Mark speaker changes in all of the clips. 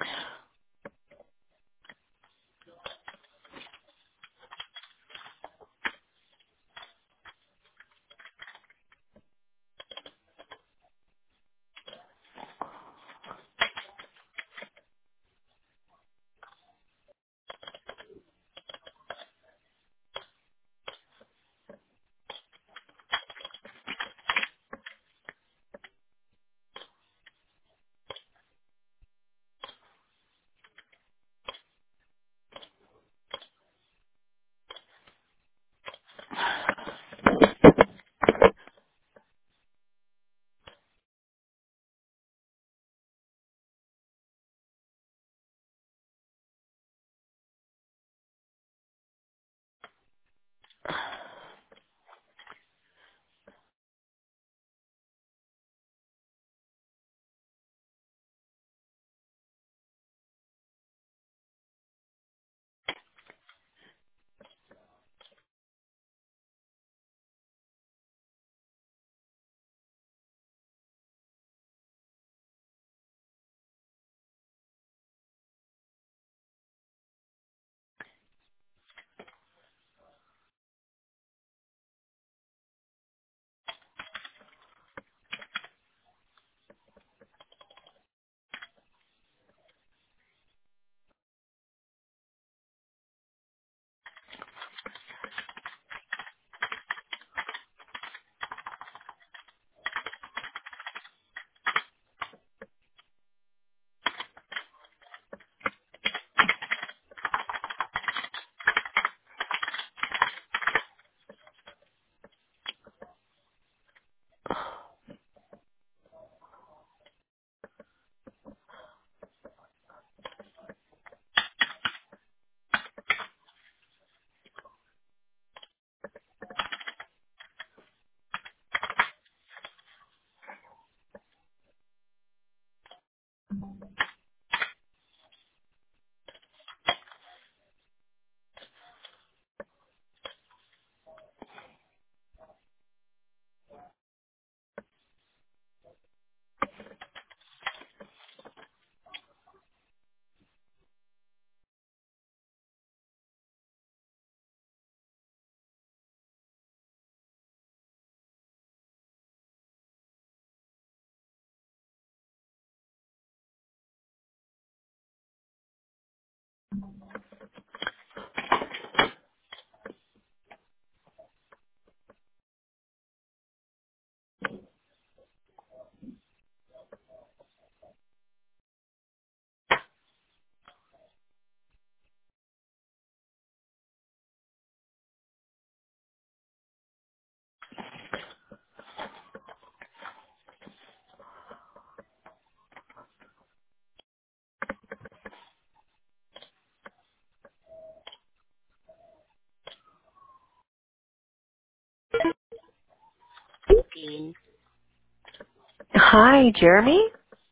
Speaker 1: Hi, Jeremy.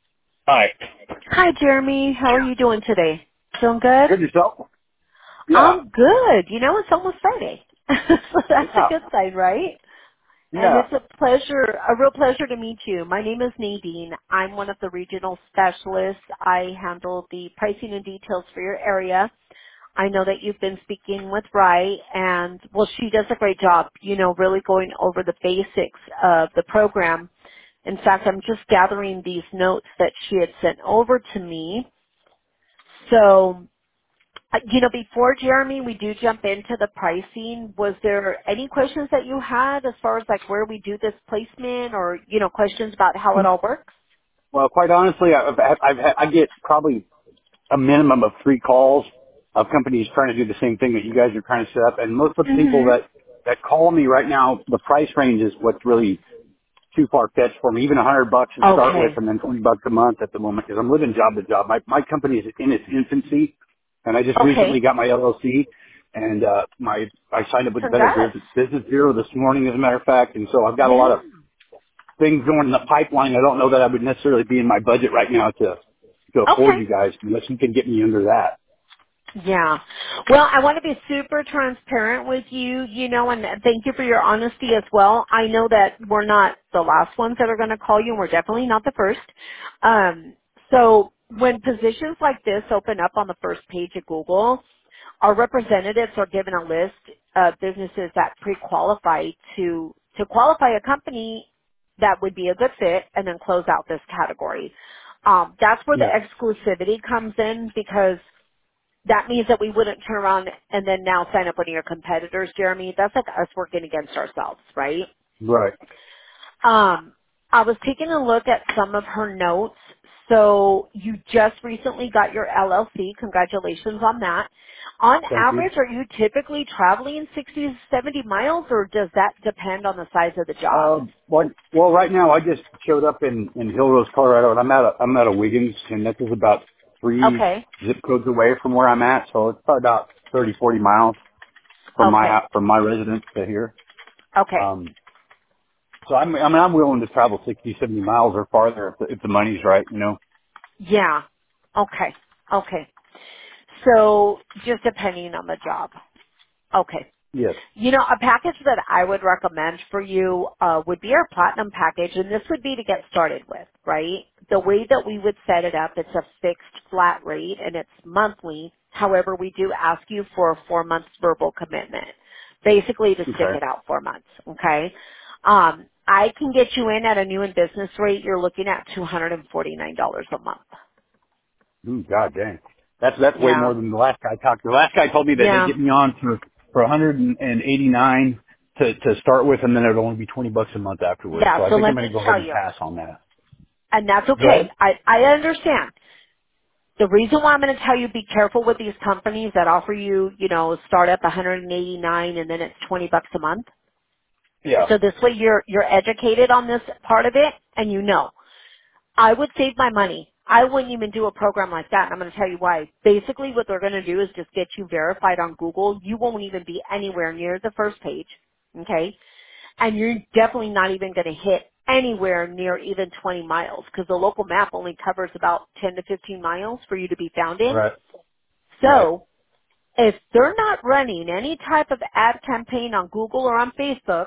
Speaker 2: Hi.
Speaker 1: Hi, Jeremy. How are you doing today? Feeling good?
Speaker 2: Good yourself? Yeah.
Speaker 1: I'm good. You know, it's almost Friday. So that's a
Speaker 2: Yeah.
Speaker 1: good sign, right? And
Speaker 2: Yeah.
Speaker 1: it's a real pleasure to meet you. My name is Nadine. I'm one of the regional specialists. I handle the pricing and details for your area. I know that you've been speaking with Rai, and well, she does a great job, you know, really going over the basics of the program. In fact, I'm just gathering these notes that she had sent over to me. So, you know, before Jeremy, we do jump into the pricing. Was there any questions that you had as far as like where we do this placement, or you know, questions about how it all works?
Speaker 2: Well, quite honestly, I get probably a minimum of 3 calls of companies trying to do the same thing that you guys are trying to set up, and most of the people
Speaker 1: Mhm.
Speaker 2: that call me right now, the price range is what's really too far fetched for me. Even $100 to start with,
Speaker 1: Okay.
Speaker 2: and then $20 a month at the moment, because I'm living job to job. My company is in its infancy, and I just recently
Speaker 1: Okay.
Speaker 2: got my LLC, and I signed up with Better
Speaker 1: Congrats.
Speaker 2: Business Bureau this morning, as a matter of fact, and so I've got a lot
Speaker 1: Yeah.
Speaker 2: of things going in the pipeline. I don't know that I would necessarily be in my budget right now to afford
Speaker 1: Okay.
Speaker 2: you guys, unless you can get me under that.
Speaker 1: Yeah. Well, I want to be super transparent with you, you know, and thank you for your honesty as well. I know that we're not the last ones that are going to call you, and we're definitely not the first. So when positions like this open up on the first page of Google, our representatives are given a list of businesses that pre-qualify to qualify a company that would be a good fit and then close out this category. That's where the
Speaker 2: Yeah.
Speaker 1: exclusivity comes in because that means that we wouldn't turn around and then now sign up one of your competitors, Jeremy. That's like us working against ourselves, right?
Speaker 2: Right.
Speaker 1: I was taking a look at some of her notes. So you just recently got your LLC. Congratulations on that. On
Speaker 2: Thank you.
Speaker 1: average, are you typically traveling 60 to 70 miles or does that depend on the size of the job?
Speaker 2: Well, right now I just showed up in Hill Rose, Colorado, and I'm at a Wiggins, and that is about 3
Speaker 1: Okay.
Speaker 2: zip codes away from where I'm at, so it's probably about 30, 40 miles from my
Speaker 1: Okay.
Speaker 2: from my residence to here.
Speaker 1: Okay.
Speaker 2: Um, so I'm willing to travel 60, 70 miles or farther if the money's right, you know.
Speaker 1: Yeah. Okay. Okay. So just depending on the job. Okay.
Speaker 2: Yes.
Speaker 1: You know, a package that I would recommend for you would be our platinum package, and this would be to get started with, right? The way that we would set it up, it's a fixed flat rate, and it's monthly. However, we do ask you for a 4 months verbal commitment, basically to stick
Speaker 2: Okay.
Speaker 1: it out 4 months, okay? I can get you in at a new and business rate. You're looking at $249 a month.
Speaker 2: Ooh, God dang. That's way more
Speaker 1: Yeah.
Speaker 2: than the last guy talked to. The last guy told me that they'd
Speaker 1: Yeah.
Speaker 2: get me on for 189 to start with, and then it'd only be $20 a month afterwards.
Speaker 1: Yeah,
Speaker 2: So I
Speaker 1: so
Speaker 2: think I'm
Speaker 1: let
Speaker 2: going
Speaker 1: me
Speaker 2: to go ahead
Speaker 1: tell
Speaker 2: and
Speaker 1: you,
Speaker 2: pass on that.
Speaker 1: and that's
Speaker 2: Go
Speaker 1: okay.
Speaker 2: ahead.
Speaker 1: I understand. The reason why I'm going to tell you be careful with these companies that offer you, you know, start up 189 and then it's 20 bucks a month.
Speaker 2: Yeah.
Speaker 1: So this way you're educated on this part of it and you know. I would save my money. I wouldn't even do a program like that and I'm going to tell you why. Basically what they're going to do is just get you verified on Google. You won't even be anywhere near the first page. Okay? And you're definitely not even going to hit anywhere near even 20 miles because the local map only covers about 10 to 15 miles for you to be found in.
Speaker 2: Right. Right.
Speaker 1: So if they're not running any type of ad campaign on Google or on Facebook,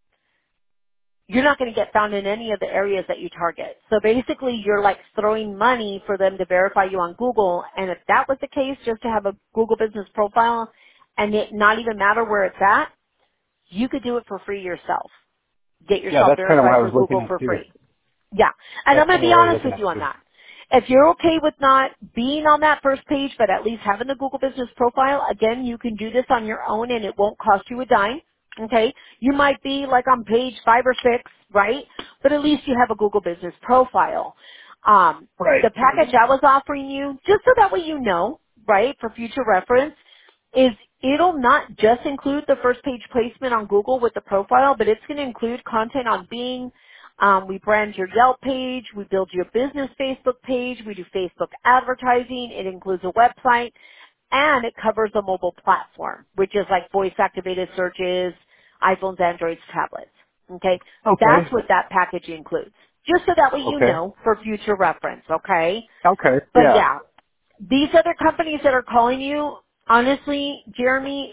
Speaker 1: you're not going to get found in any of the areas that you target. So basically you're like throwing money for them to verify you on Google. And if that was the case, just to have a Google business profile and it not even matter where it's at, you could do it for free yourself. Get
Speaker 2: Yeah,
Speaker 1: yourself
Speaker 2: that's kind of what
Speaker 1: verified
Speaker 2: I
Speaker 1: for
Speaker 2: was looking
Speaker 1: Google
Speaker 2: at
Speaker 1: for
Speaker 2: too.
Speaker 1: free. Yeah. And I'm
Speaker 2: That's
Speaker 1: going
Speaker 2: kind
Speaker 1: to
Speaker 2: of
Speaker 1: be
Speaker 2: what I was
Speaker 1: honest
Speaker 2: looking
Speaker 1: with
Speaker 2: at
Speaker 1: you on
Speaker 2: too.
Speaker 1: that. If you're okay with not being on that first page, but at least having the Google Business Profile, again, you can do this on your own and it won't cost you a dime. Okay? You might be like on page 5 or 6, right? But at least you have a Google Business Profile.
Speaker 2: Right.
Speaker 1: The package I was offering you, just so that way you know, right, for future reference, is it'll not just include the first page placement on Google with the profile, but it's going to include content on Bing. We brand your Yelp page. We build your business Facebook page. We do Facebook advertising. It includes a website. And it covers a mobile platform, which is like voice activated searches, iPhones, Androids, tablets. Okay? That's
Speaker 2: Okay.
Speaker 1: what that package includes. Just so that way you
Speaker 2: Okay.
Speaker 1: know for future reference, okay?
Speaker 2: Okay.
Speaker 1: But
Speaker 2: Yeah.
Speaker 1: yeah, these other companies that are calling you, honestly, Jeremy,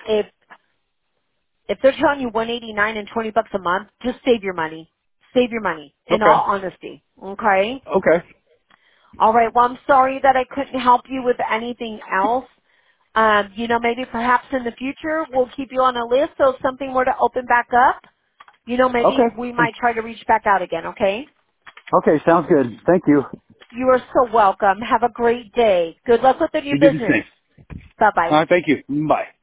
Speaker 1: if they're telling you 189 and 20 bucks a month, just save your money. Save your money. In
Speaker 2: Okay.
Speaker 1: all honesty. Okay?
Speaker 2: Okay.
Speaker 1: All right. Well, I'm sorry that I couldn't help you with anything else. You know, maybe perhaps in the future we'll keep you on a list so if something were to open back up, you know, maybe we
Speaker 2: Okay.
Speaker 1: might try to reach back out again, okay?
Speaker 2: Okay. Sounds good. Thank you.
Speaker 1: You are so welcome. Have a great day. Good luck with the new
Speaker 2: You do the
Speaker 1: business.
Speaker 2: same.
Speaker 1: Bye bye.
Speaker 2: Thank you. Bye.